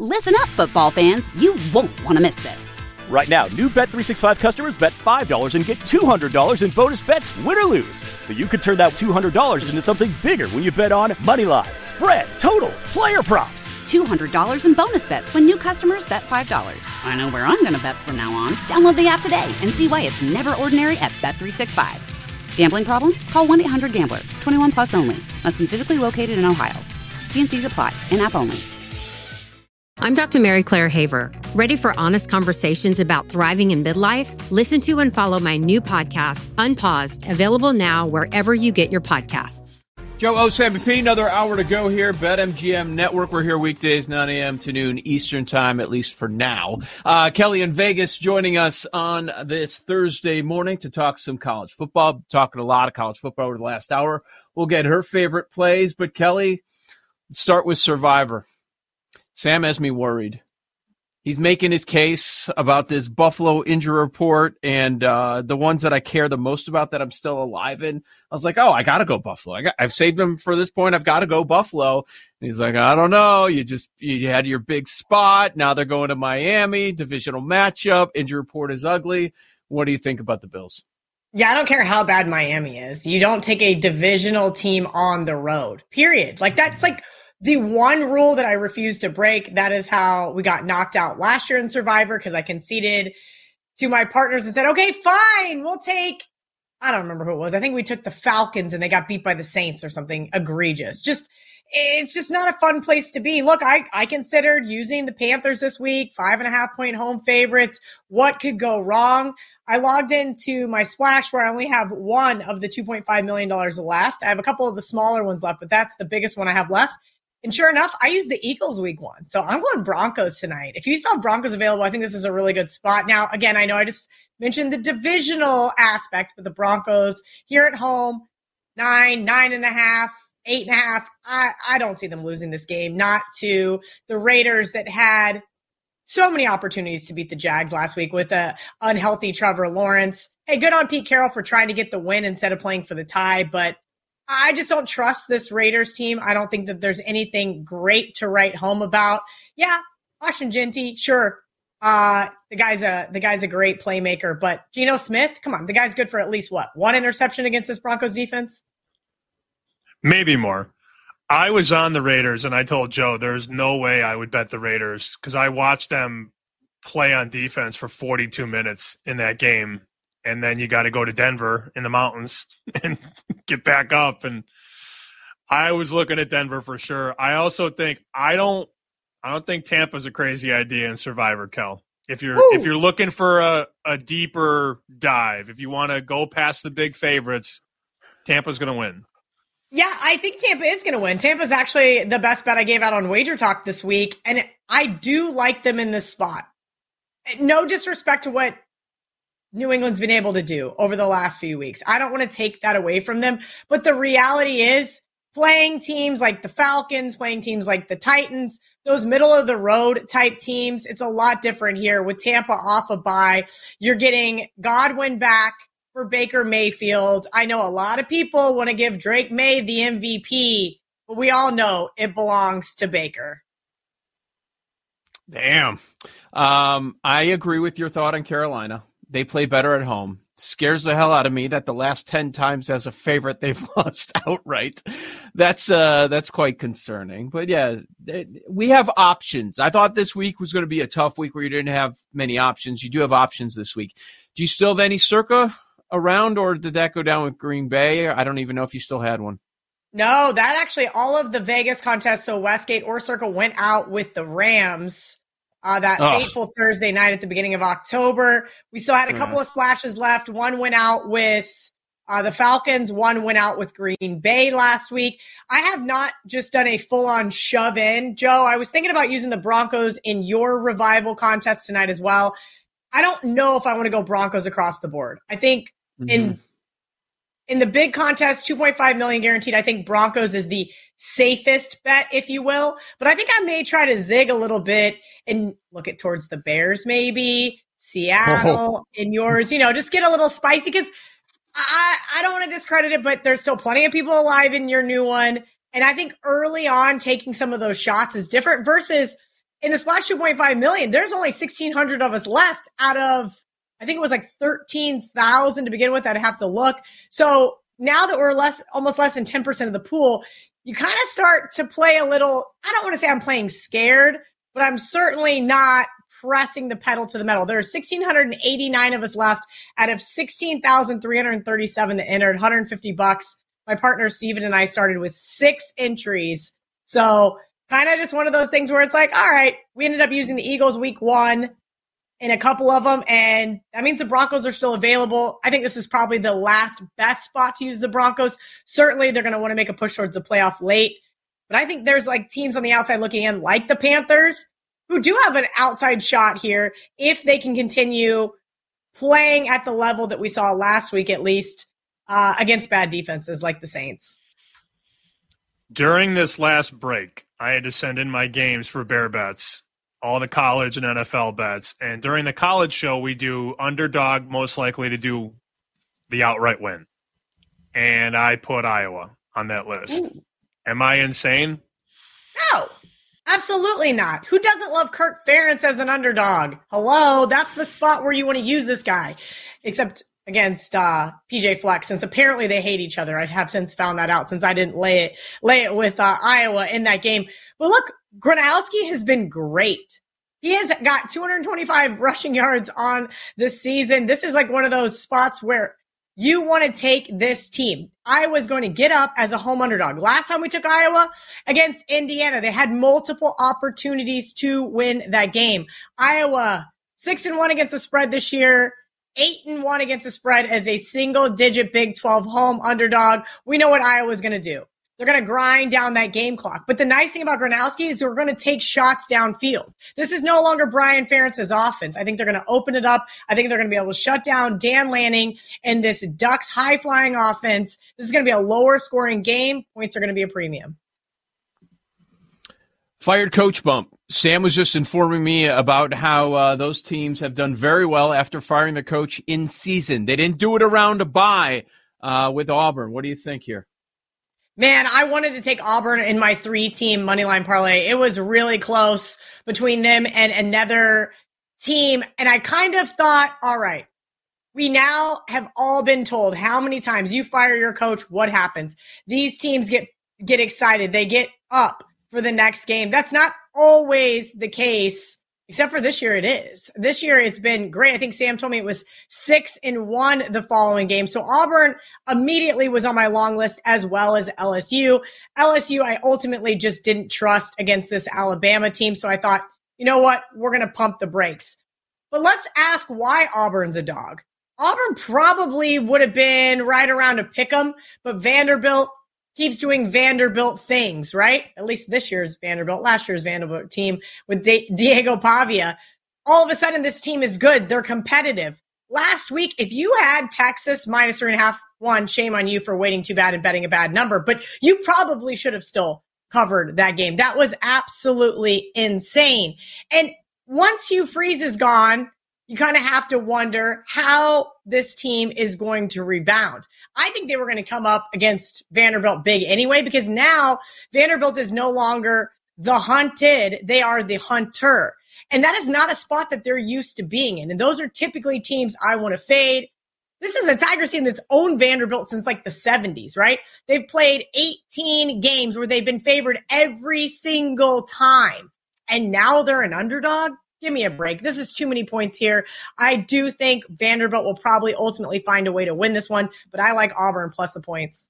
Listen up, football fans. You won't want to miss this. Right now, new Bet365 customers bet $5 and get $200 in bonus bets, win or lose. So you could turn that $200 into something bigger when you bet on moneyline, spread, totals, player props. $200 in bonus bets when new customers bet $5. I know where I'm going to bet from now on. Download the app today and see why it's never ordinary at Bet365. Gambling problem? Call 1-800-GAMBLER. 21 plus only. Must be physically located in Ohio. T&Cs apply. In-app only. I'm Dr. Mary Claire Haver. Ready for honest conversations about thriving in midlife? Listen to and follow my new podcast, Unpaused, available now wherever you get your podcasts. Joe Osampy, another hour to go here. BetMGM Network. We're here weekdays, 9 a.m. to noon Eastern time, at least for now. Kelly in Vegas joining us on this Thursday morning to talk some college football. Talking a lot of college football over the last hour. We'll get her favorite plays. But, Kelly, let's start with Survivor. Sam has me worried. He's making his case about this Buffalo injury report and the ones that I care the most about that I'm still alive in. I was like, oh, I got to go Buffalo. I've saved him for this point. I've got to go Buffalo. And he's like, I don't know. You had your big spot. Now they're going to Miami. Divisional matchup. Injury report is ugly. What do you think about the Bills? Yeah, I don't care how bad Miami is. You don't take a divisional team on the road, period. Like, that's like the one rule that I refuse to break. That is how we got knocked out last year in Survivor, because I conceded to my partners and said, okay, fine, we'll take, I don't remember who it was. I think we took the Falcons and they got beat by the Saints or something egregious. It's just not a fun place to be. Look, I considered using the Panthers this week, 5.5-point home favorites. What could go wrong? I logged into my splash where I only have one of the $2.5 million left. I have a couple of the smaller ones left, but that's the biggest one I have left. And sure enough, I used the Eagles week 1. So I'm going Broncos tonight. If you saw Broncos available, I think this is a really good spot. Now, again, I know I just mentioned the divisional aspect, but the Broncos here at home, 9.5, 8.5. I don't see them losing this game, not to the Raiders that had so many opportunities to beat the Jags last week with a unhealthy Trevor Lawrence. Hey, good on Pete Carroll for trying to get the win instead of playing for the tie, but I just don't trust this Raiders team. I don't think that there's anything great to write home about. Yeah, Austin Genty, sure. The guy's a great playmaker, but Geno Smith, come on, the guy's good for at least one interception against this Broncos defense? Maybe more. I was on the Raiders, and I told Joe there's no way I would bet the Raiders because I watched them play on defense for 42 minutes in that game. And then you got to go to Denver in the mountains and get back up. And I was looking at Denver for sure. I also think I don't think Tampa's a crazy idea in Survivor, Kel. If you're looking for a deeper dive, if you want to go past the big favorites, Tampa's going to win. Yeah, I think Tampa is going to win. Tampa's actually the best bet I gave out on Wager Talk this week, and I do like them in this spot. No disrespect to what New England's been able to do over the last few weeks. I don't want to take that away from them. But the reality is playing teams like the Falcons, playing teams like the Titans, those middle of the road type teams, it's a lot different here. With Tampa off a bye, you're getting Godwin back for Baker Mayfield. I know a lot of people want to give Drake May the MVP, but we all know it belongs to Baker. Damn. I agree with your thought on Carolina. They play better at home. Scares the hell out of me that the last 10 times as a favorite they've lost outright. That's quite concerning. But yeah, we have options. I thought this week was going to be a tough week where you didn't have many options. You do have options this week. Do you still have any Circa around, or did that go down with Green Bay? I don't even know if you still had one. No, that actually, all of the Vegas contests, so Westgate or Circa, went out with the Rams. Fateful Thursday night at the beginning of October. We still had a couple of slashes left. One went out with the Falcons. One went out with Green Bay last week. I have not just done a full-on shove in. Joe, I was thinking about using the Broncos in your revival contest tonight as well. I don't know if I want to go Broncos across the board. I think in the big contest, $2.5 million guaranteed, I think Broncos is the safest bet, if you will. But I think I may try to zig a little bit and look at towards the Bears, maybe Seattle in yours, just get a little spicy, because I don't want to discredit it, but there's still plenty of people alive in your new one. And I think early on taking some of those shots is different versus in the Splash 2.5 million, there's only 1,600 of us left out of, I think it was like 13,000 to begin with. I'd have to look. So now that we're almost less than 10% of the pool, you kind of start to play a little, I don't want to say I'm playing scared, but I'm certainly not pressing the pedal to the metal. There are 1,689 of us left out of 16,337 that entered, $150. My partner Steven and I started with 6 entries. So kind of just one of those things where it's like, all right, we ended up using the Eagles week 1 in a couple of them, and that means the Broncos are still available. I think this is probably the last best spot to use the Broncos. Certainly they're going to want to make a push towards the playoff late. But I think there's like teams on the outside looking in, like the Panthers, who do have an outside shot here if they can continue playing at the level that we saw last week, at least against bad defenses like the Saints. During this last break, I had to send in my games for Bear Bets, all the college and NFL bets. And during the college show, we do underdog, most likely to do the outright win. And I put Iowa on that list. Ooh. Am I insane? No, absolutely not. Who doesn't love Kirk Ferentz as an underdog? Hello, that's the spot where you want to use this guy. Except against PJ Fleck, since apparently they hate each other. I have since found that out since I didn't lay it with Iowa in that game. But look, Gronkowski has been great. He has got 225 rushing yards on this season. This is like one of those spots where you want to take this team. Iowa's going to get up as a home underdog. Last time we took Iowa against Indiana, they had multiple opportunities to win that game. Iowa 6-1 against the spread this year, 8-1 against the spread as a single-digit Big 12 home underdog. We know what Iowa's going to do. They're going to grind down that game clock. But the nice thing about Gronkowski is they're going to take shots downfield. This is no longer Brian Ferentz's offense. I think they're going to open it up. I think they're going to be able to shut down Dan Lanning and this Ducks high-flying offense. This is going to be a lower-scoring game. Points are going to be a premium. Fired coach bump. Sam was just informing me about how those teams have done very well after firing the coach in season. They didn't do it around a bye with Auburn. What do you think here? Man, I wanted to take Auburn in my 3-team moneyline parlay. It was really close between them and another team. And I kind of thought, all right, we now have all been told how many times you fire your coach, what happens? These teams get excited. They get up for the next game. That's not always the case, except for this year it is. This year it's been great. I think Sam told me it was 6-1 the following game. So Auburn immediately was on my long list, as well as LSU. LSU, I ultimately just didn't trust against this Alabama team. So I thought, you know what? We're going to pump the brakes. But let's ask why Auburn's a dog. Auburn probably would have been right around a pick 'em, but Vanderbilt keeps doing Vanderbilt things, right? At least this year's Vanderbilt, last year's Vanderbilt team with Diego Pavia. All of a sudden, this team is good. They're competitive. Last week, if you had Texas minus 3.5, shame on you for waiting too bad and betting a bad number, but you probably should have still covered that game. That was absolutely insane. And once Hugh Freeze is gone, you kind of have to wonder how this team is going to rebound. I think they were going to come up against Vanderbilt big anyway, because now Vanderbilt is no longer the hunted. They are the hunter. And that is not a spot that they're used to being in. And those are typically teams I want to fade. This is a Tigers team that's owned Vanderbilt since like the 70s, right? They've played 18 games where they've been favored every single time. And now they're an underdog? Give me a break. This is too many points here. I do think Vanderbilt will probably ultimately find a way to win this one, but I like Auburn plus the points.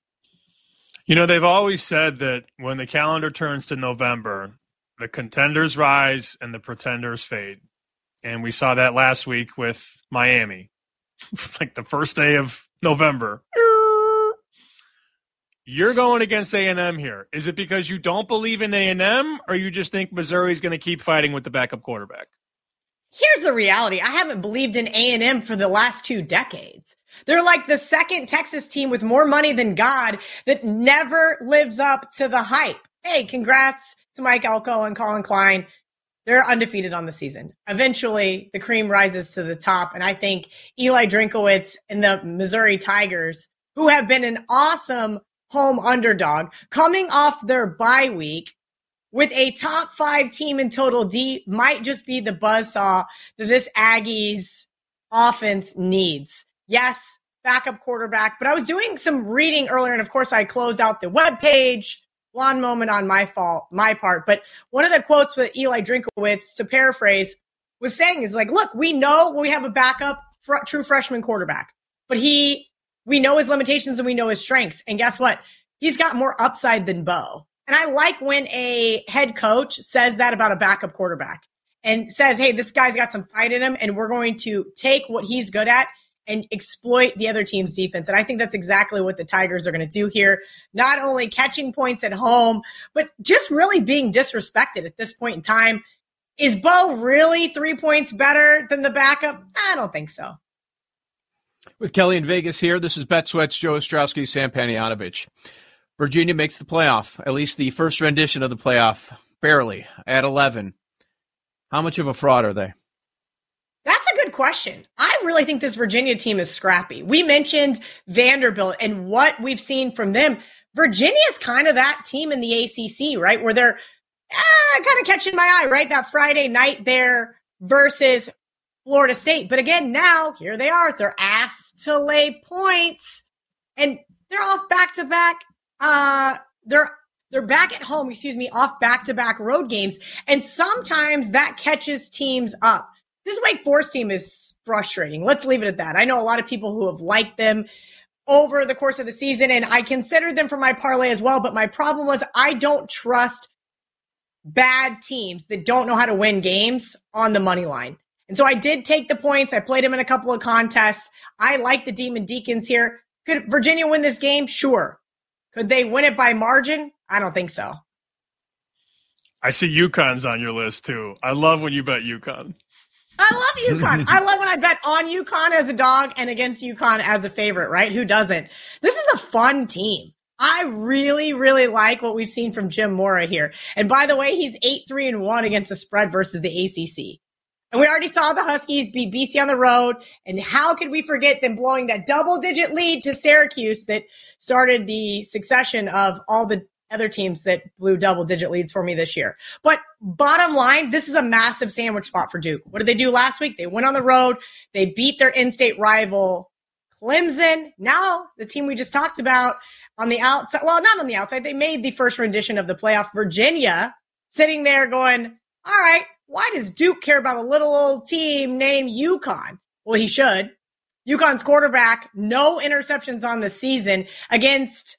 You know, they've always said that when the calendar turns to November, the contenders rise and the pretenders fade. And we saw that last week with Miami, like the first day of November. You're going against A&M here. Is it because you don't believe in A&M, or you just think Missouri's going to keep fighting with the backup quarterback? Here's the reality. I haven't believed in A&M for the last 2 decades. They're like the second Texas team with more money than God that never lives up to the hype. Hey, congrats to Mike Elko and Colin Klein. They're undefeated on the season. Eventually, the cream rises to the top, and I think Eli Drinkowitz and the Missouri Tigers, who have been an awesome home underdog, coming off their bye week, with a top 5 team in total D might just be the buzzsaw that this Aggies offense needs. Yes, backup quarterback, but I was doing some reading earlier, and of course I closed out the webpage. Blonde moment on my part. But one of the quotes with Eli Drinkowitz, to paraphrase, was saying is like, look, we know we have a backup true freshman quarterback, but we know his limitations and we know his strengths. And guess what? He's got more upside than Bo. And I like when a head coach says that about a backup quarterback and says, hey, this guy's got some fight in him and we're going to take what he's good at and exploit the other team's defense. And I think that's exactly what the Tigers are going to do here. Not only catching points at home, but just really being disrespected at this point in time. Is Bo really 3 points better than the backup? I don't think so. With Kelly in Vegas here, this is Bet Sweats, Joe Ostrowski, Sam Panayotovich. Virginia makes the playoff, at least the first rendition of the playoff, barely, at 11. How much of a fraud are they? That's a good question. I really think this Virginia team is scrappy. We mentioned Vanderbilt and what we've seen from them. Virginia is kind of that team in the ACC, right, where they're kind of catching my eye, right, that Friday night there versus Florida State. But again, now here they are. They're asked to lay points, and they're off back-to-back. They're back at home, off back-to-back road games, and sometimes that catches teams up. This Wake Forest team is frustrating. Let's leave it at that. I know a lot of people who have liked them over the course of the season, and I considered them for my parlay as well, but my problem was I don't trust bad teams that don't know how to win games on the money line. And so I did take the points. I played them in a couple of contests. I like the Demon Deacons here. Could Virginia win this game? Sure. Could they win it by margin? I don't think so. I see UConn's on your list too. I love when you bet UConn. I love UConn. I love when I bet on UConn as a dog and against UConn as a favorite, right? Who doesn't? This is a fun team. I really, really like what we've seen from Jim Mora here. And by the way, he's 8-3-1 against the spread versus the ACC. And we already saw the Huskies beat BC on the road. And how could we forget them blowing that double-digit lead to Syracuse that started the succession of all the other teams that blew double-digit leads for me this year. But bottom line, this is a massive sandwich spot for Duke. What did they do last week? They went on the road. They beat their in-state rival, Clemson. Now, the team we just talked about on the outside, well, not on the outside, they made the first rendition of the playoff. Virginia sitting there going, all right, why does Duke care about a little old team named UConn? Well, he should. UConn's quarterback, no interceptions on the season against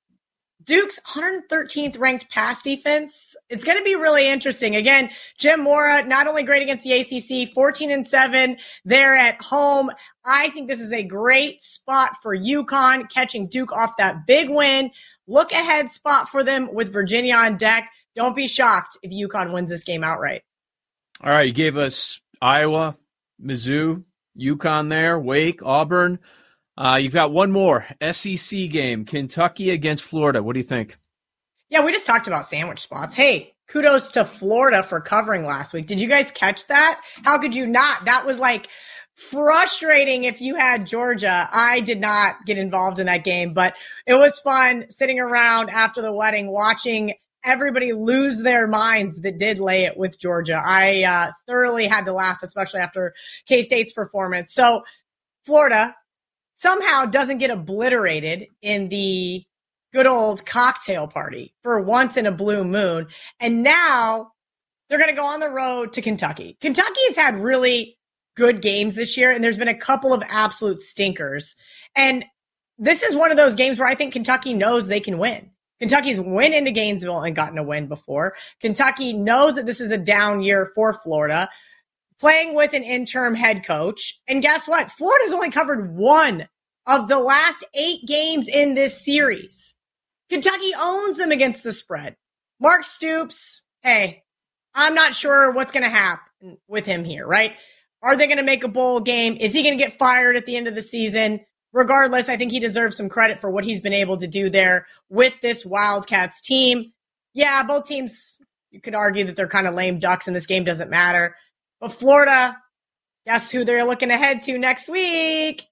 Duke's 113th ranked pass defense. It's going to be really interesting. Again, Jim Mora, not only great against the ACC, 14-7 there at home. I think this is a great spot for UConn, catching Duke off that big win. Look ahead spot for them with Virginia on deck. Don't be shocked if UConn wins this game outright. All right, you gave us Iowa, Mizzou, UConn there, Wake, Auburn. You've got one more SEC game, Kentucky against Florida. What do you think? Yeah, we just talked about sandwich spots. Hey, kudos to Florida for covering last week. Did you guys catch that? How could you not? That was like frustrating if you had Georgia. I did not get involved in that game, but it was fun sitting around after the wedding watching everybody lose their minds that did lay it with Georgia. I thoroughly had to laugh, especially after K-State's performance. So Florida somehow doesn't get obliterated in the good old cocktail party for once in a blue moon. And now they're going to go on the road to Kentucky. Kentucky has had really good games this year, and there's been a couple of absolute stinkers. And this is one of those games where I think Kentucky knows they can win. Kentucky's went into Gainesville and gotten a win before. Kentucky knows that this is a down year for Florida, playing with an interim head coach. And guess what? Florida's only covered one of the last 8 games in this series. Kentucky owns them against the spread. Mark Stoops, hey, I'm not sure what's going to happen with him here, right? Are they going to make a bowl game? Is he going to get fired at the end of the season? Regardless, I think he deserves some credit for what he's been able to do there with this Wildcats team. Yeah, both teams, you could argue that they're kind of lame ducks and this game doesn't matter. But Florida, guess who they're looking ahead to next week?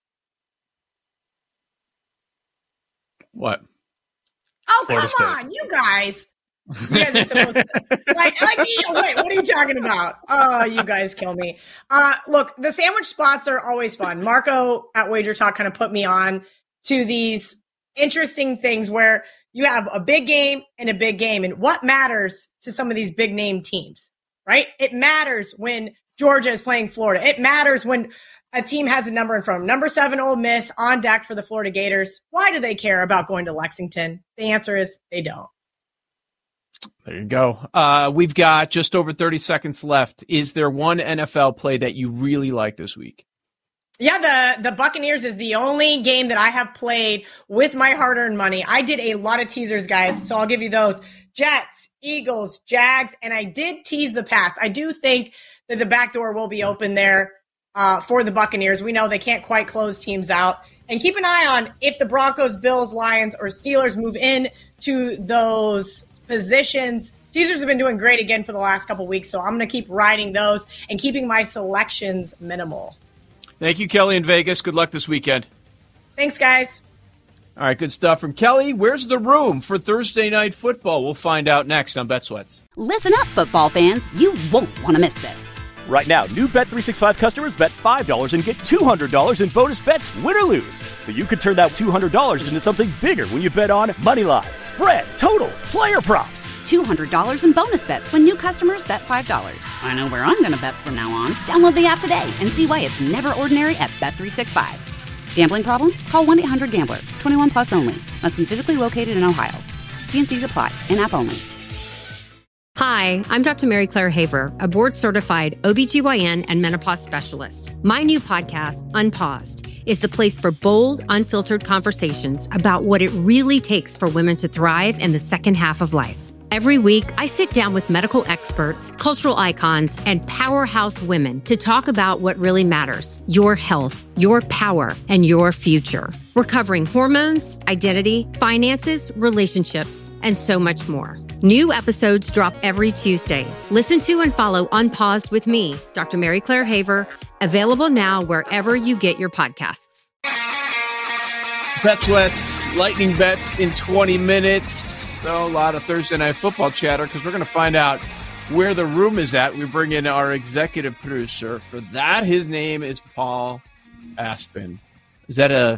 What? Oh, Florida come State. on, you guys. You guys are supposed to. Wait, what are you talking about? Oh, you guys kill me. Look, the sandwich spots are always fun. Marco at Wager Talk kind of put me on to these interesting things where you have a big game and a big game. And what matters to some of these big name teams, right? It matters when Georgia is playing Florida. It matters when a team has a number in front of them. Number 7, Ole Miss on deck for the Florida Gators. Why do they care about going to Lexington? The answer is they don't. There you go. We've got just over 30 seconds left. Is there one NFL play that you really like this week? Yeah, the Buccaneers is the only game that I have played with my hard-earned money. I did a lot of teasers, guys, so I'll give you those. Jets, Eagles, Jags, and I did tease the Pats. I do think that the back door will be open there for the Buccaneers. We know they can't quite close teams out. And keep an eye on if the Broncos, Bills, Lions, or Steelers move in to those positions. Teasers have been doing great again for the last couple weeks, so I'm going to keep riding those and keeping my selections minimal. Thank you, Kelly in Vegas. Good luck this weekend. Thanks, guys. All right, good stuff from Kelly. Where's the room for Thursday Night Football? We'll find out next on Bet Sweats. Listen up, football fans. You won't want to miss this. Right now, new Bet365 customers bet $5 and get $200 in bonus bets, win or lose. So you could turn that $200 into something bigger when you bet on Moneyline, spread, totals, player props. $200 in bonus bets when new customers bet $5. I know where I'm going to bet from now on. Download the app today and see why it's never ordinary at Bet365. Gambling problem? Call 1-800-GAMBLER. 21 plus only. Must be physically located in Ohio. T&Cs apply. In-app only. Hi, I'm Dr. Mary Claire Haver, a board-certified OBGYN and menopause specialist. My new podcast, Unpaused, is the place for bold, unfiltered conversations about what it really takes for women to thrive in the second half of life. Every week, I sit down with medical experts, cultural icons, and powerhouse women to talk about what really matters: your health, your power, and your future. We're covering hormones, identity, finances, relationships, and so much more. New episodes drop every Tuesday. Listen to and follow Unpaused with me, Dr. Mary Claire Haver, available now wherever you get your podcasts. Bet Sweats, lightning bets in 20 minutes. So a lot of Thursday Night Football chatter because we're going to find out where the room is at. We bring in our executive producer for that. His name is Paul Aspen. Is that a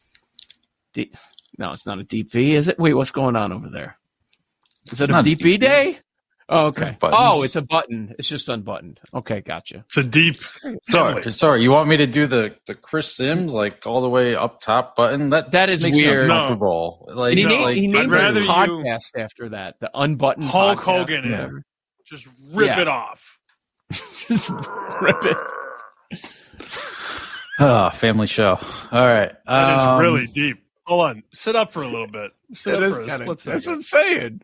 D? No, it's not a DP, is it? Wait, what's going on over there? Is it a DP day? Oh, okay. Oh, it's a button. It's just unbuttoned. Okay, gotcha. It's a deep. Sorry. You want me to do the Chris Sims like all the way up top button? That is makes weird. Me uncomfortable. Like, he named rather his podcast after that. The unbuttoned Hulk podcast. Hogan. Yeah. Just rip it off. Just rip it. Family show. All right. That is really deep. Hold on. Sit up for a little bit. Sit up for a split second. That's what I'm saying.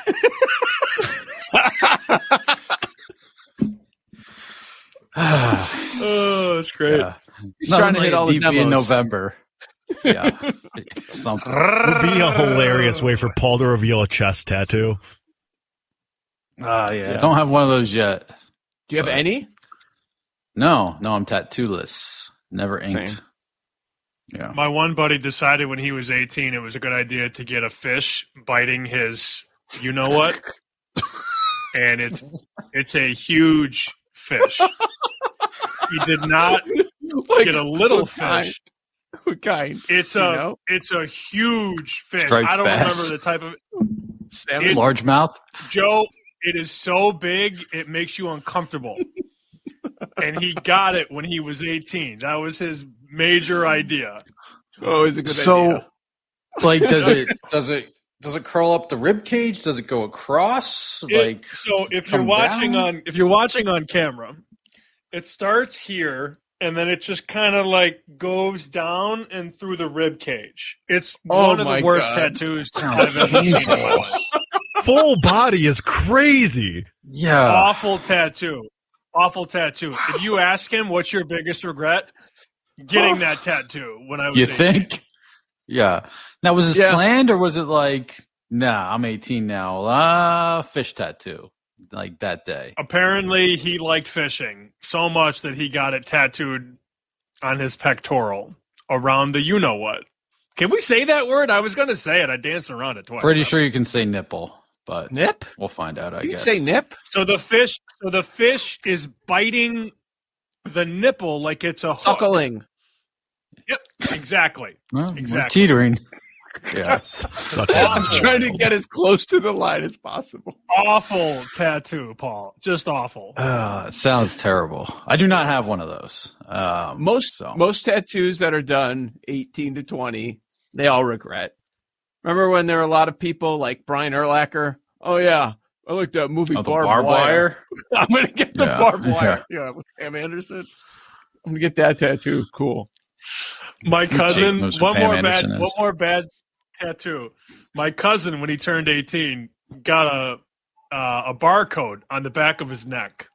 Oh, it's great. Yeah. He's trying to hit all the demos. In November. Yeah. Something. Would be a hilarious way for Paul to reveal a chest tattoo. Yeah. Don't have one of those yet. Do you have any? No, I'm tattooless. Never inked. Same. Yeah. My one buddy decided when he was 18 it was a good idea to get a fish biting his you know what? And it's a huge fish. He did not get a little fish. What kind? It's a huge fish. Striped I don't bass. remember the type of Salmon. Largemouth? Joe, it is so big it makes you uncomfortable. And he got it when he was 18. That was his major idea. Oh, it's a good idea. Like, does it curl up the rib cage? Does it go across? If you're watching on camera, it starts here and then it just kind of like goes down and through the rib cage. It's one of the worst tattoos I've ever seen in my life. Full body is crazy. Yeah. Awful tattoo. If you ask him what's your biggest regret, getting that tattoo when I was 18. Think? Yeah. Now, was this planned or was it like, nah, I'm 18 now. Fish tattoo. Like that day. Apparently, he liked fishing so much that he got it tattooed on his pectoral around the you-know-what. Can we say that word? I was going to say it. I danced around it twice. Pretty sure you can say nipple. but nip. We'll find out. I guess. Say nip. So the fish is biting the nipple like it's a suckling. Hook. Yep, exactly. Well, exactly. We're teetering. Yeah, I'm trying to get as close to the line as possible. Awful tattoo, Paul. Just awful. It sounds terrible. I do not have one of those. Most tattoos that are done 18 to 20, they all regret. Remember when there were a lot of people like Brian Urlacher? Oh yeah, I like that movie Barbed Wire. I'm gonna get the barbed wire. Yeah, with Pam Anderson. I'm gonna get that tattoo. Cool. My cousin, one more bad tattoo. My cousin, when he turned 18, got a barcode on the back of his neck.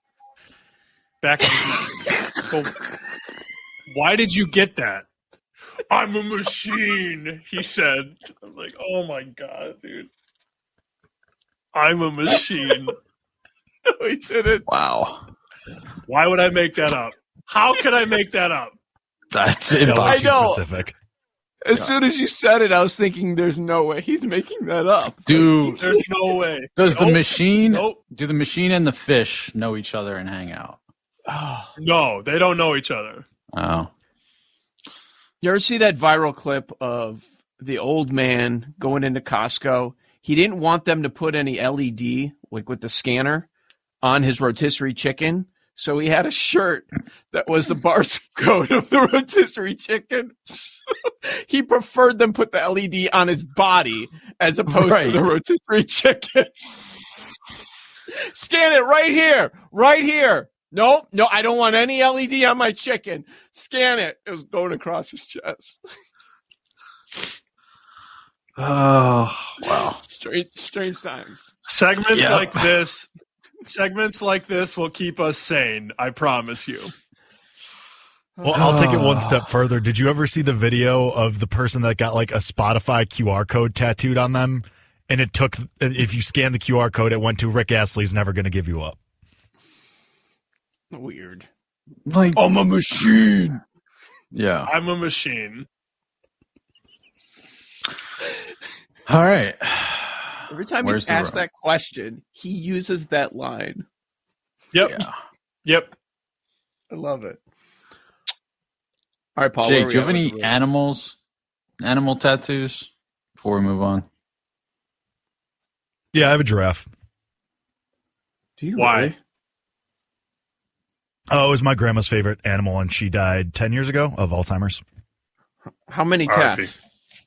So, why did you get that? I'm a machine, he said. I'm like, oh my god, dude. I'm a machine. No, he didn't. Wow. Why would I make that up? How could I make that up? That's specific. As soon as you said it, I was thinking, "There's no way he's making that up." Dude, there's no way. Does the machine? Do the machine and the fish know each other and hang out? No, they don't know each other. Oh. You ever see that viral clip of the old man going into Costco? He didn't want them to put any LED, like with the scanner, on his rotisserie chicken. So he had a shirt that was the barcode of the rotisserie chicken. He preferred them put the LED on his body as opposed to the rotisserie chicken. Scan it right here. Right here. No, I don't want any LED on my chicken. Scan it. It was going across his chest. Oh, wow. Strange times. Segments like this will keep us sane, I promise you. Well, I'll take it one step further. Did you ever see the video of the person that got like a Spotify QR code tattooed on them? And it took, if you scan the QR code, it went to Rick Astley's Never Gonna Give You Up. Weird. Like, I'm a machine. Yeah. I'm a machine. All right. Every time he's asked that question, he uses that line. Yep. Yeah. Yep. I love it. All right, Paul. Jake, do you have any animal tattoos before we move on? Yeah, I have a giraffe. Do you? Why? Really? Oh, it was my grandma's favorite animal, and she died 10 years ago of Alzheimer's. How many tats?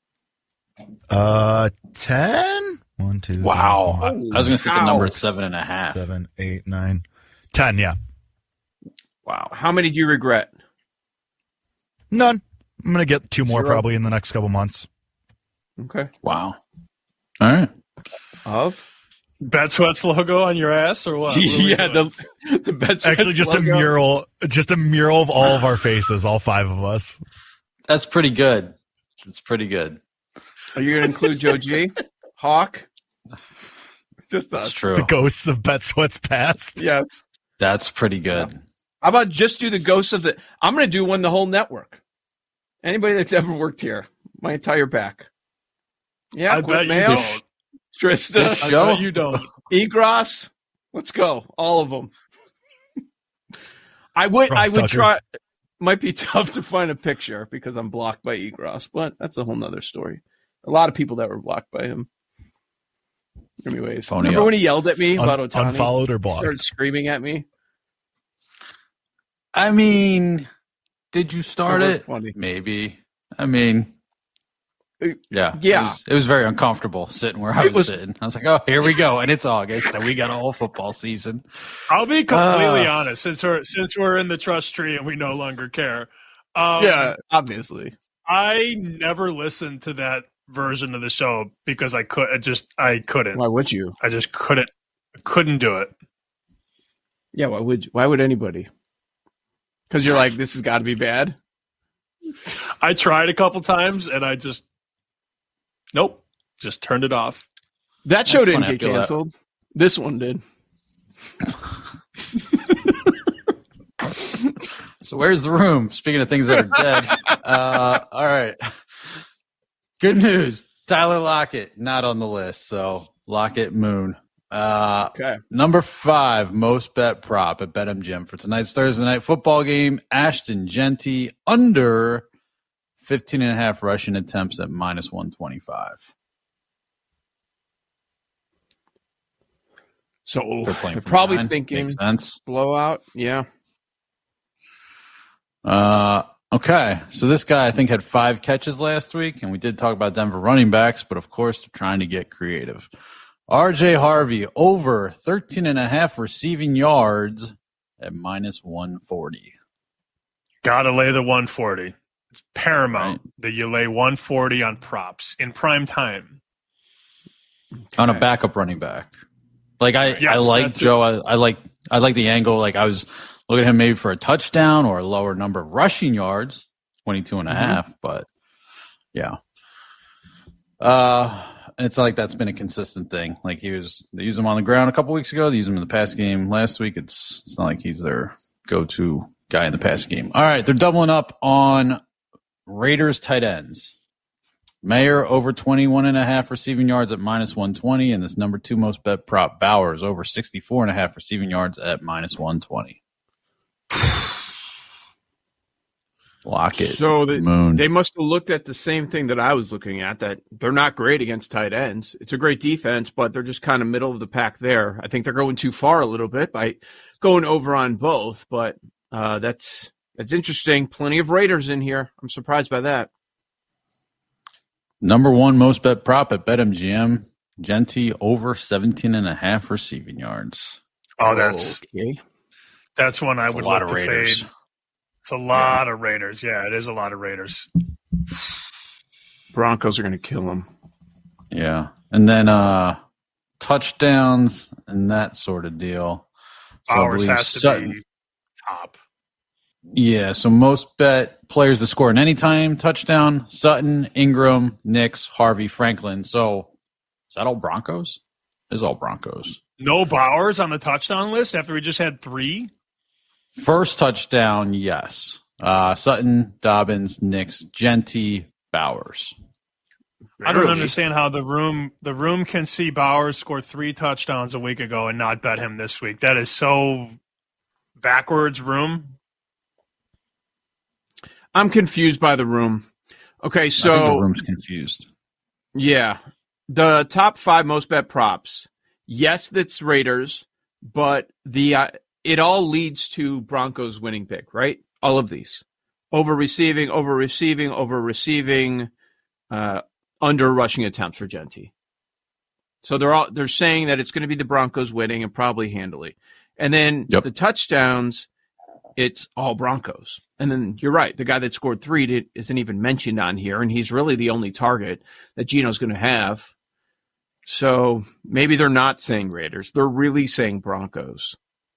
10? 1, 2. Wow. 3, 4, I was going to say the number at 7.5. 7, 8, 9, 10, yeah. Wow. How many do you regret? None. I'm going to get 2 more 0. probably in the next couple months. Okay. Wow. All right. Of? Bet Sweats logo on your ass or what? Yeah, the Bet Sweats Actually, just logo. a mural of all of our faces, all 5 of us. That's pretty good. That's pretty good. Are you going to include Joe G? Hawk? Just us. That's true. The ghosts of Bet Sweats past. Yes. That's pretty good. How about just do the ghosts of the... I'm going to do one the whole network. Anybody that's ever worked here. My entire back. Yeah, I bet you Mayo, don't. Trista. I bet you don't. Egros. Let's go. All of them. I would try... Might be tough to find a picture because I'm blocked by Egros, but that's a whole nother story. A lot of people that were blocked by him. Anyways, remember when he yelled at me about Ohtani? Unfollowed or blocked? Started screaming at me. I mean, did you start it? Funny. Maybe. I mean, yeah. It was very uncomfortable sitting where I was sitting. I was like, oh, here we go. And it's August and we got a whole football season. I'll be completely honest since we're in the trust tree and we no longer care. Yeah, obviously. I never listened to that version of the show because I couldn't. Why would you? I just couldn't do it. Yeah, why would anybody? Because you're like, this has got to be bad. I tried a couple times and I just turned it off. That show didn't get canceled. This one did. So where's the room? Speaking of things that are dead. All right. Good news. Tyler Lockett, not on the list. So Lockett, Moon. Okay. Number 5, most bet prop at BetMGM for tonight's Thursday night football game. Ashton Jeanty under 15.5 rushing attempts at -125. So they're probably thinking blowout. Yeah. Okay. So this guy, I think, had 5 catches last week, and we did talk about Denver running backs, but of course they're trying to get creative. RJ Harvey over 13.5 receiving yards at -140. Gotta lay the 140. It's paramount that you lay 140 on props in prime time. On a backup running back. Like I like Joe. I like the angle. Like I was looking at him maybe for a touchdown or a lower number of rushing yards, 22.5. But yeah, it's like that's been a consistent thing. Like they used him on the ground a couple weeks ago. They used him in the pass game last week. It's not like he's their go-to guy in the pass game. All right, they're doubling up on Raiders tight ends. Mayer over 21.5 receiving yards at -120, and this number 2 most bet prop Bowers over 64.5 receiving yards at -120. Lockett. So they must have looked at the same thing that I was looking at, that they're not great against tight ends. It's a great defense, but they're just kind of middle of the pack there. I think they're going too far a little bit by going over on both, but that's interesting. Plenty of Raiders in here. I'm surprised by that. Number 1 most bet prop at BetMGM, Jeanty over 17.5 receiving yards. Oh, that's one I would love to fade. It's a lot of Raiders. Yeah, it is a lot of Raiders. Broncos are going to kill them. Yeah. And then touchdowns and that sort of deal. So Bowers has to be top. Yeah, so most bet players to score in any time touchdown: Sutton, Ingram, Nix, Harvey, Franklin. So is that all Broncos? It's all Broncos. No Bowers on the touchdown list after we just had 3? First touchdown, yes. Sutton, Dobbins, Nix, Jeanty, Bowers. I don't understand how the room can see Bowers score 3 touchdowns a week ago and not bet him this week. That is so backwards, room. I'm confused by the room. Okay, so I think the room's confused. Yeah. The top 5 most bet props. Yes, that's Raiders, but it all leads to Broncos winning big, right? All of these. Over receiving, under rushing attempts for Jeanty. So they're saying that it's going to be the Broncos winning and probably handily. And then the touchdowns, it's all Broncos. And then you're right. The guy that scored 3 isn't even mentioned on here, and he's really the only target that Geno's going to have. So maybe they're not saying Raiders. They're really saying Broncos.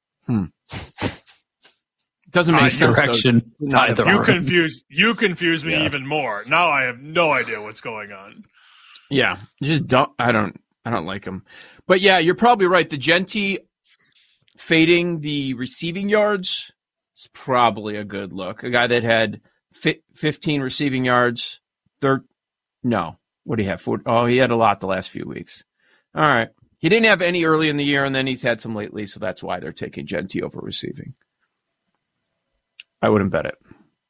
Doesn't make sense. Direction. You confuse me even more. Now I have no idea what's going on. Yeah, just don't. I don't like him. But yeah, you're probably right. The Jeanty fading the receiving yards is probably a good look. A guy that had 15 receiving yards. What do you have? 40? Oh, he had a lot the last few weeks. All right. He didn't have any early in the year, and then he's had some lately, so that's why they're taking Jeanty over receiving. I wouldn't bet it.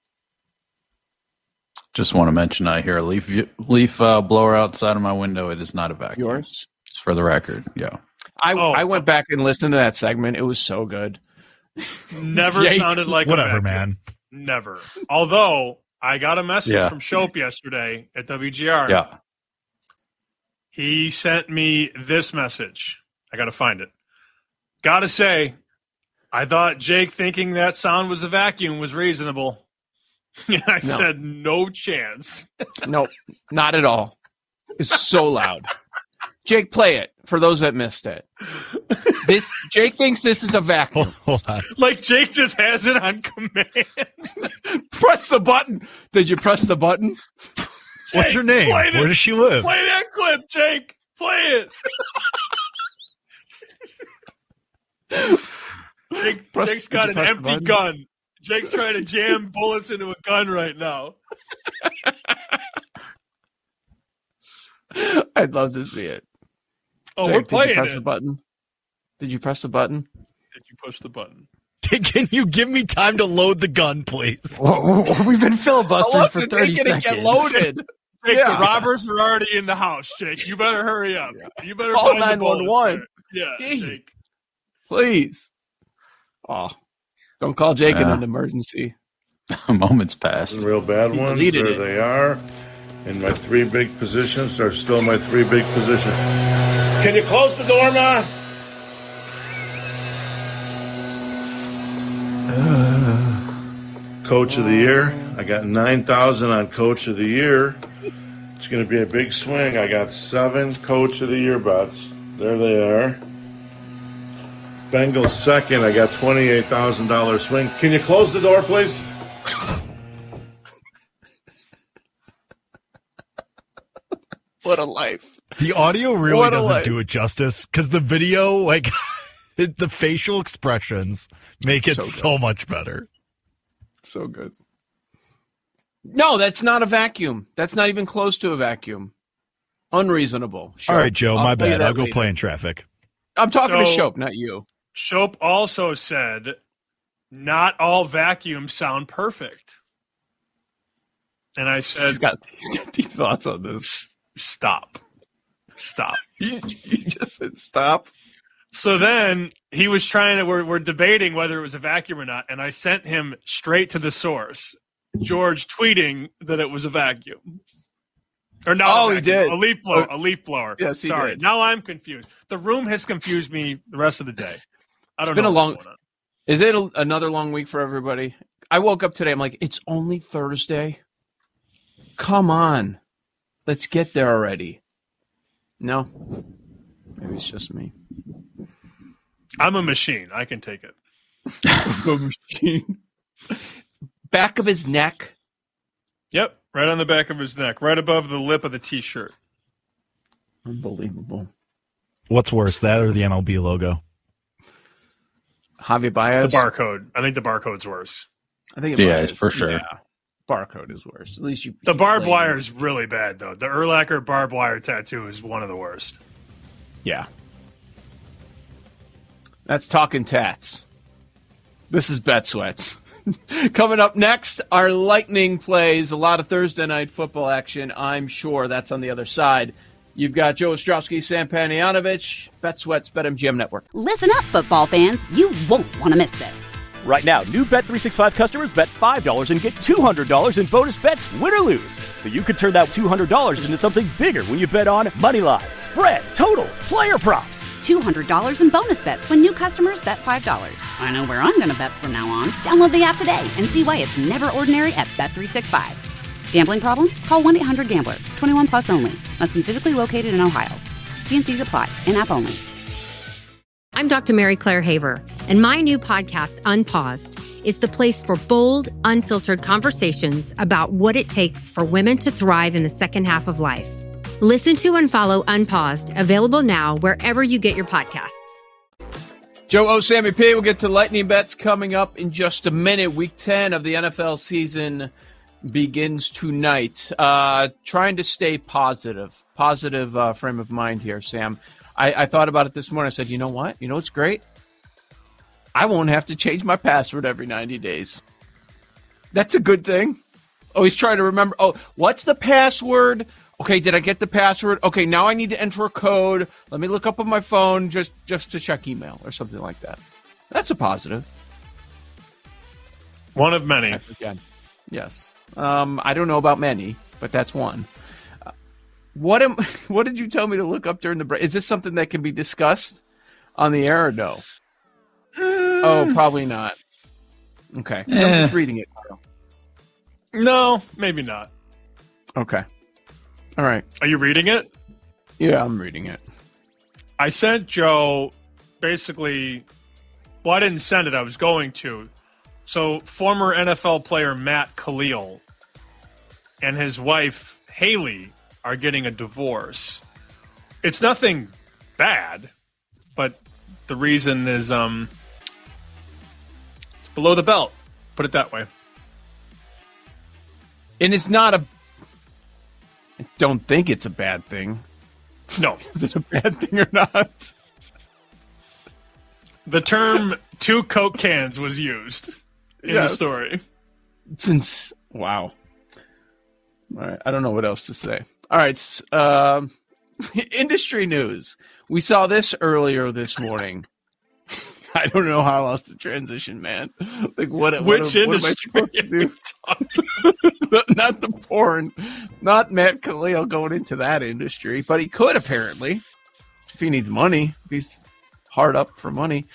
Just want to mention I hear a leaf blower outside of my window. It is not a vacuum. Yours? Just for the record, yeah. I went back and listened to that segment. It was so good. Never sounded like whatever, a vacuum. man. Never. Although I got a message from Shope yesterday at WGR. Yeah. He sent me this message. I got to find it. Got to say, I thought Jake thinking that sound was a vacuum was reasonable. I said, no chance. No, not at all. It's so loud. Jake, play it for those that missed it. Jake thinks this is a vacuum. Hold on. Like Jake just has it on command. Press the button. Did you press the button? What's her name? Where does she live? Play that clip, Jake. Play it. Jake's got an empty gun. Jake's trying to jam bullets into a gun right now. I'd love to see it. Oh, Jake, we're playing Did you press it. the button? Did you press the button? Did you push the button? Can you give me time to load the gun, please? We've been filibustering for 30 seconds. Get loaded. Jake, Yeah. the robbers are already in the house, Jake. You better hurry up. You better Call find the bullet. 911. Yeah, Jeez. Jake. Please. Oh, don't call Jake in an emergency. Moments passed. Real bad He ones. deleted There it. they are. In my 3 big positions. They're still my 3 big positions. Can you close the door, Ma? Coach of the Year. I got 9,000 on Coach of the Year. It's going to be a big swing. I got 7 Coach of the Year bets. There they are. Bengals second. I got $28,000 swing. Can you close the door, please? What a life. The audio really What a doesn't life. do it justice because the video, like the facial expressions, make it so much better. So good. No, that's not a vacuum. That's not even close to a vacuum. Unreasonable. All right, Joe, my play you bad. that I'll go later. play in traffic. I'm talking to So- Shope, not you. Shope also said, not all vacuums sound perfect. And I said, He's got deep thoughts on this. stop. You just said stop. So then he was trying to, we're debating whether it was a vacuum or not, and I sent him straight to the source. George tweeting that it was a vacuum. Or not Oh, a he vacuum, did. a leaf blower. Yes, he Sorry. did. Now I'm confused. The room has confused me the rest of the day. I don't been know a what's long- going on. Is it another long week for everybody? I woke up today. I'm like, it's only Thursday. Come on. Let's get there already. No. Maybe it's just me. I'm a machine. I can take it. Machine. Back of his neck. Yep, right on the back of his neck, right above the lip of the T-shirt. Unbelievable. What's worse, that or the MLB logo? Javi Baez. The barcode. I think the barcode's worse. I think Yeah, is. for sure. Yeah. Barcode is worse. At least you. The you barbed play- wire is really bad, though. The Urlacher barbed wire tattoo is one of the worst. Yeah. That's talking tats. This is Bet Sweats. Coming up next, our Lightning plays. A lot of Thursday night football action. I'm sure that's on the other side. You've got Joe Ostrowski, Sam Panayonovich, Bet Sweats, BetMGM Network. Listen up, football fans. You won't want to miss this. Right now, new Bet365 customers bet $5 and get $200 in bonus bets, win or lose. So you could turn that $200 into something bigger when you bet on moneyline, spread, totals, player props. $200 in bonus bets when new customers bet $5. I know where I'm going to bet from now on. Download the app today and see why it's never ordinary at Bet365. Gambling problem? Call 1-800-GAMBLER. 21 plus only. Must be physically located in Ohio. T&Cs apply. In-app only. I'm Dr. Mary Claire Haver, and my new podcast, Unpaused, is the place for bold, unfiltered conversations about what it takes for women to thrive in the second half of life. Listen to and follow Unpaused, available now wherever you get your podcasts. Joe O, Sammy P. We'll get to Lightning Bets coming up in just a minute. Week 10 of the NFL season begins tonight. Trying to stay positive frame of mind here, Sam. I thought about it this morning. I said, you know what? You know what's great? I won't have to change my password every 90 days. That's a good thing. Always trying to remember, what's the password? Okay, did I get the password? Okay, now I need to enter a code. Let me look up on my phone just to check email or something like that. That's a positive. One of many. Again. Yes. I don't know about many, but that's one. What did you tell me to look up during the break? Is this something that can be discussed on the air or no? Oh, probably not. Okay. 'Cause I'm just reading it. No, maybe not. Okay. All right. Are you reading it? Yeah, I'm reading it. I sent Joe basically, well, I didn't send it. I was going to. So former NFL player Matt Khalil and his wife Haley are getting a divorce. It's nothing bad, but the reason is it's below the belt. Put it that way. And it's not I don't think it's a bad thing. No. Is it a bad thing or not? The term 2 Coke cans was used in the story. Wow. All right. I don't know what else to say. All right. Industry news. We saw this earlier this morning. I don't know how else to transition, man. Like Which industry am I supposed to do? Not the porn. Not Matt Khalil going into that industry, but he could apparently if he needs money. If he's hard up for money.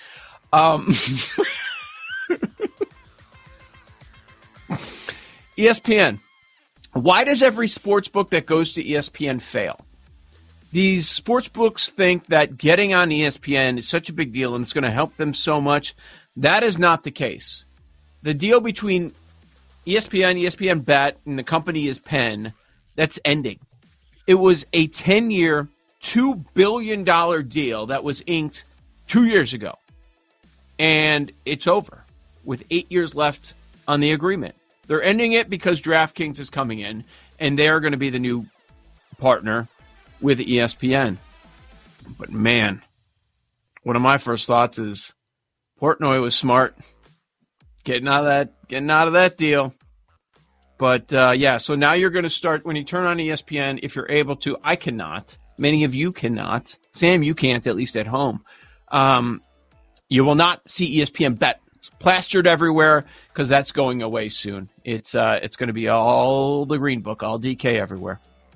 ESPN. Why does every sports book that goes to ESPN fail? These sports books think that getting on ESPN is such a big deal and it's going to help them so much. That is not the case. The deal between ESPN, ESPN Bet, and the company is Penn, that's ending. It was a 10-year, $2 billion deal that was inked 2 years ago. And it's over with 8 years left on the agreement. They're ending it because DraftKings is coming in, and they're going to be the new partner with ESPN. But man, one of my first thoughts is Portnoy was smart getting out of that deal. But so now you're going to start when you turn on ESPN, if you're able to. I cannot. Many of you cannot. Sam, you can't, at least at home. You will not see ESPN Bet plastered everywhere because that's going away soon. It's going to be all the Green Book, all DK everywhere.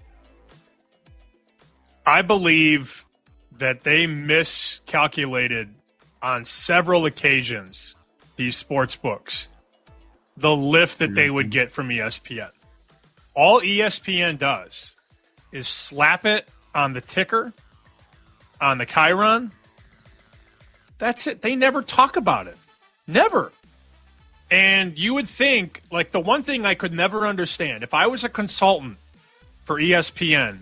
I believe that they miscalculated on several occasions, these sports books, the lift that they would get from ESPN. All ESPN does is slap it on the ticker, on the Chiron. That's it. They never talk about it. Never. And you would think, like, the one thing I could never understand, if I was a consultant for ESPN,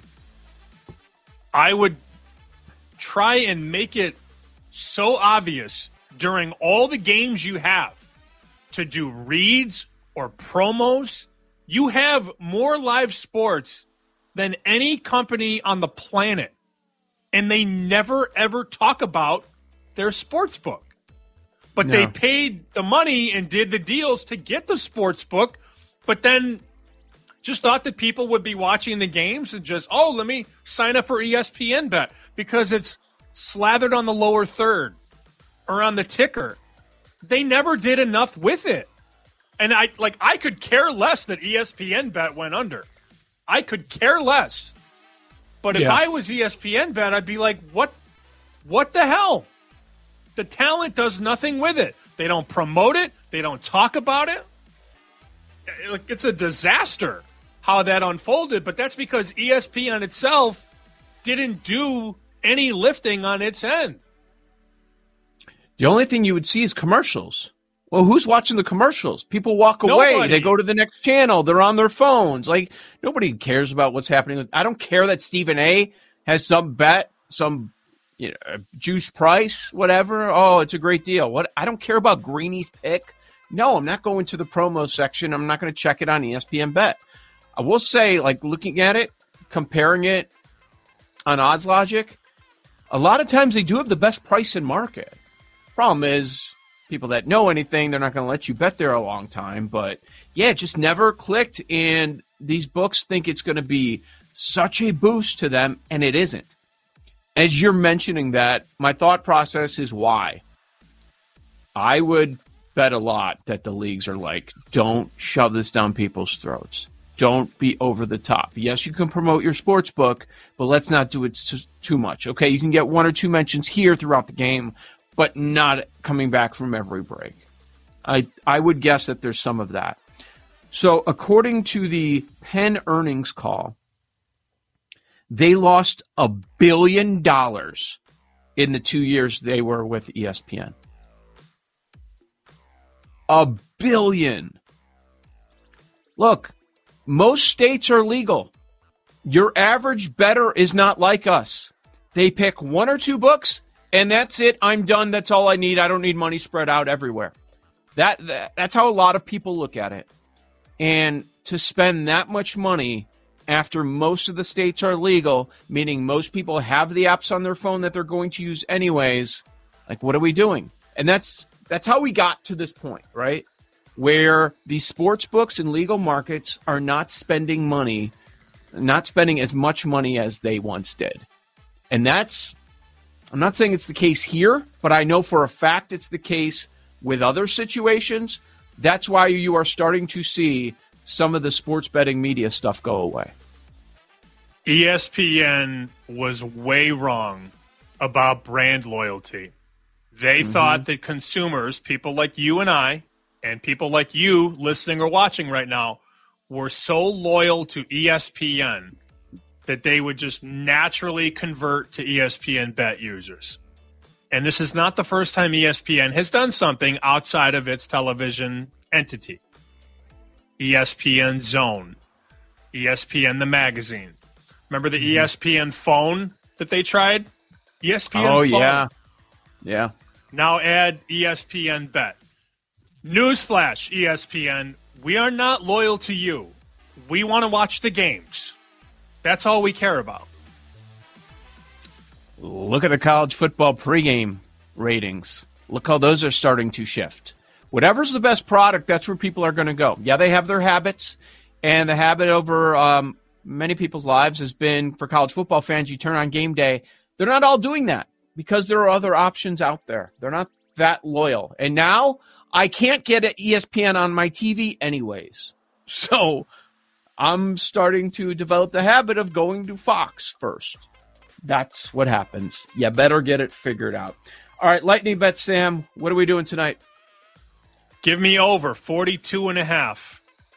I would try and make it so obvious during all the games you have to do reads or promos. You have more live sports than any company on the planet, and they never, ever talk about their sports book. But they paid the money and did the deals to get the sports book, but then just thought that people would be watching the games and just, let me sign up for ESPN Bet because it's slathered on the lower third or on the ticker. They never did enough with it. And I could care less that ESPN Bet went under. I could care less. But if I was ESPN Bet, I'd be like, what the hell? The talent does nothing with it. They don't promote it. They don't talk about it. It's a disaster how that unfolded, but that's because ESPN itself didn't do any lifting on its end. The only thing you would see is commercials. Well, who's watching the commercials? People walk away. Nobody. They go to the next channel. They're on their phones. Like, nobody cares about what's happening. I don't care that Stephen A. has some bet, some juice price, whatever. Oh, it's a great deal. I don't care about Greeny's pick. No, I'm not going to the promo section. I'm not going to check it on ESPN Bet. I will say, like, looking at it, comparing it on Odds Logic, a lot of times they do have the best price in market. Problem is, people that know anything, they're not going to let you bet there a long time. But, yeah, it just never clicked, and these books think it's going to be such a boost to them, and it isn't. As you're mentioning that, my thought process is why. I would bet a lot that the leagues are like, don't shove this down people's throats. Don't be over the top. Yes, you can promote your sports book, but let's not do it too much. Okay, you can get one or two mentions here throughout the game, but not coming back from every break. I would guess that there's some of that. So according to the Penn earnings call, they lost $1 billion in the 2 years they were with ESPN. $1 billion. Look, most states are legal. Your average bettor is not like us. They pick one or two books, and that's it. I'm done. That's all I need. I don't need money spread out everywhere. That's how a lot of people look at it. And to spend that much money after most of the states are legal, meaning most people have the apps on their phone that they're going to use anyways, like, what are we doing? And that's how we got to this point, right? Where the sports books and legal markets are not spending as much money as they once did. And I'm not saying it's the case here, but I know for a fact it's the case with other situations. That's why you are starting to see some of the sports betting media stuff go away. ESPN was way wrong about brand loyalty. They thought that consumers, people like you and I, and people like you listening or watching right now, were so loyal to ESPN that they would just naturally convert to ESPN Bet users. And this is not the first time ESPN has done something outside of its television entity. ESPN Zone, ESPN the magazine. Remember the ESPN phone that they tried? ESPN phone. Yeah. Yeah. Now add ESPN Bet. Newsflash, ESPN, we are not loyal to you. We want to watch the games. That's all we care about. Look at the college football pregame ratings. Look how those are starting to shift. Whatever's the best product, that's where people are going to go. Yeah, they have their habits, and the habit over many people's lives has been, for college football fans, you turn on game day. They're not all doing that because there are other options out there. They're not that loyal. And now I can't get an ESPN on my TV anyways. So I'm starting to develop the habit of going to Fox first. That's what happens. You better get it figured out. All right, Lightning Bet, Sam, what are we doing tonight? Give me over 42.5.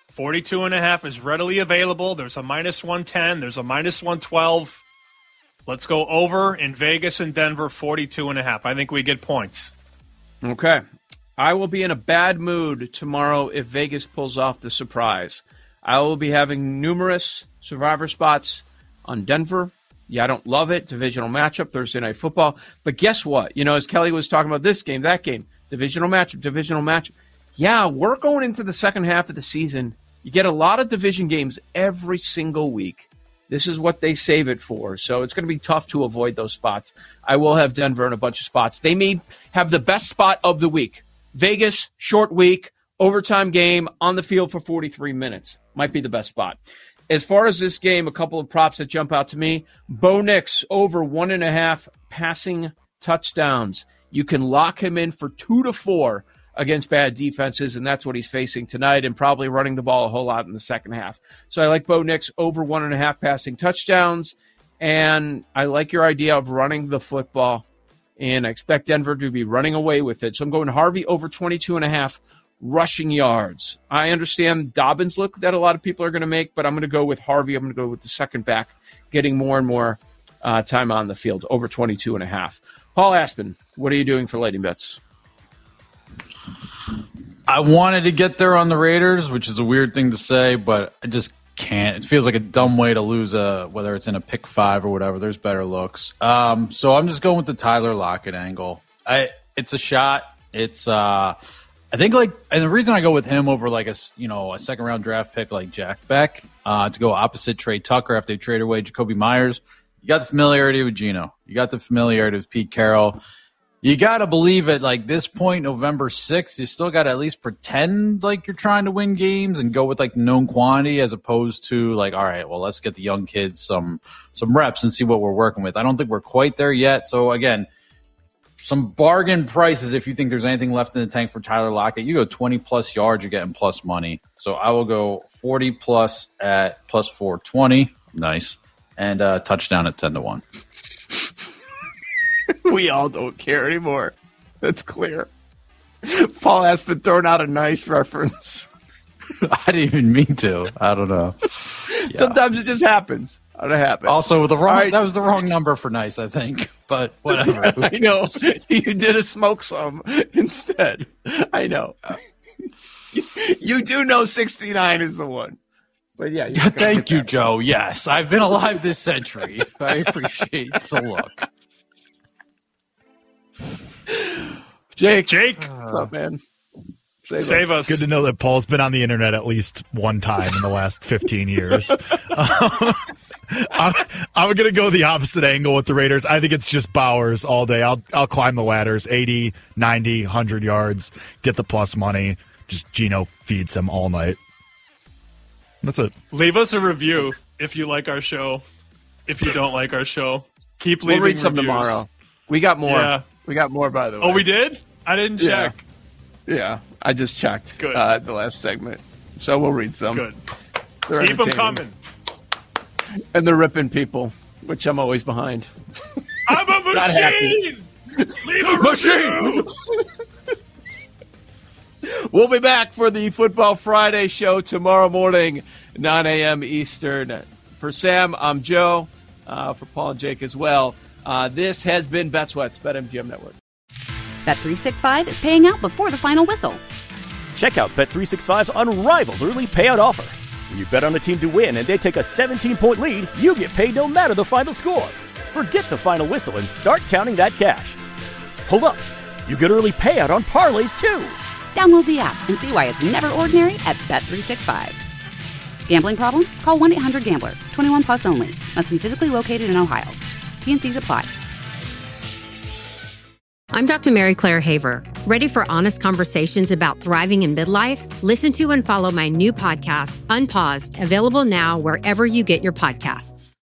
42.5 is readily available. There's a minus 110. There's a minus 112. Let's go over in Vegas and Denver, 42.5. I think we get points. Okay. I will be in a bad mood tomorrow if Vegas pulls off the surprise. I will be having numerous survivor spots on Denver. Yeah, I don't love it. Divisional matchup, Thursday Night Football. But guess what? You know, as Kelly was talking about this game, that game, divisional matchup. Yeah, we're going into the second half of the season. You get a lot of division games every single week. This is what they save it for. So it's going to be tough to avoid those spots. I will have Denver in a bunch of spots. They may have the best spot of the week. Vegas, short week, overtime game, on the field for 43 minutes. Might be the best spot. As far as this game, a couple of props that jump out to me. Bo Nix over 1.5 passing touchdowns. You can lock him in for 2 to 4 against bad defenses, and that's what he's facing tonight, and probably running the ball a whole lot in the second half. So I like Bo Nix over 1.5 passing touchdowns, and I like your idea of running the football, and I expect Denver to be running away with it. So I'm going Harvey over 22.5 rushing yards. I understand Dobbins look that a lot of people are going to make, but I'm going to go with Harvey. I'm going to go with the second back, getting more and more time on the field, over 22.5. Paul Aspen, what are you doing for Lightning Bets? I wanted to get there on the Raiders, which is a weird thing to say, but I just can't. It feels like a dumb way to lose whether it's in a pick 5 or whatever. There's better looks. So I'm just going with the Tyler Lockett angle. It's a shot. It's I think and the reason I go with him over like a second round draft pick like Jack Beck to go opposite Trey Tucker after they trade away Jacoby Myers. You got the familiarity with Geno. You got the familiarity with Pete Carroll. You got to believe at like this point, November 6th, you still got to at least pretend like you're trying to win games and go with like known quantity as opposed to like, all right, well, let's get the young kids some reps and see what we're working with. I don't think we're quite there yet. So again, some bargain prices if you think there's anything left in the tank for Tyler Lockett. You go 20-plus yards, you're getting plus money. So I will go 40-plus at plus 420. Nice. And touchdown at 10-1. We all don't care anymore. That's clear. Paul has been throwing out a nice reference. I didn't even mean to. I don't know. Yeah. Sometimes it just happens. Also, that was the wrong number for nice, I think. But whatever. I know. You did a smoke some instead. I know. You do know 69 is the one. But yeah. Thank you, Joe. Yes, I've been alive this century. I appreciate the look. Jake. What's up, man? Save us. Good to know that Paul's been on the internet at least one time in the last 15 years. I'm going to go the opposite angle with the Raiders. I think it's just Bowers all day. I'll climb the ladders, 80, 90, 100 yards, get the plus money. Just Geno feeds him all night. That's it. Leave us a review if you like our show. If you don't like our show, keep leaving We'll read some reviews. tomorrow. We got more. Yeah. We got more, by the way. Oh, we did? I didn't check. Yeah, I just checked. Good. The last segment. So we'll read some. Good. They're Keep them entertaining. coming. And they're ripping people, which I'm always behind. I'm a Not happy. machine! Leave a machine! We'll be back for the Football Friday show tomorrow morning, 9 a.m. Eastern. For Sam, I'm Joe. For Paul and Jake as well. This has been BetSweats, BetMGM Network. Bet365 is paying out before the final whistle. Check out Bet365's unrivaled early payout offer. When you bet on a team to win and they take a 17-point lead, you get paid no matter the final score. Forget the final whistle and start counting that cash. Hold up. You get early payout on parlays, too. Download the app and see why it's never ordinary at Bet365. Gambling problem? Call 1-800-GAMBLER. 21 plus only. Must be physically located in Ohio. T&Cs apply. I'm Dr. Mary Claire Haver. Ready for honest conversations about thriving in midlife? Listen to and follow my new podcast, Unpaused, available now wherever you get your podcasts.